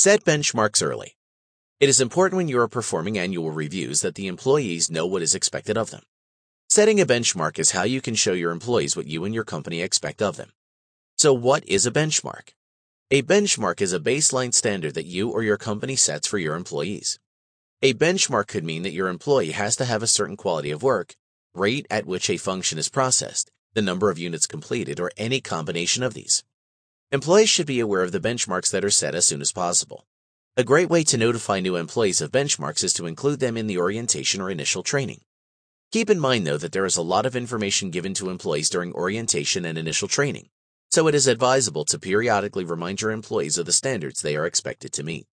Set benchmarks early. It is important when you are performing annual reviews that the employees know what is expected of them. Setting a benchmark is how you can show your employees what you and your company expect of them. So what is a benchmark? A benchmark is a baseline standard that you or your company sets for your employees. A benchmark could mean that your employee has to have a certain quality of work, rate at which a function is processed, the number of units completed, or any combination of these. Employees should be aware of the benchmarks that are set as soon as possible. A great way to notify new employees of benchmarks is to include them in the orientation or initial training. Keep in mind, though, that there is a lot of information given to employees during orientation and initial training, so it is advisable to periodically remind your employees of the standards they are expected to meet.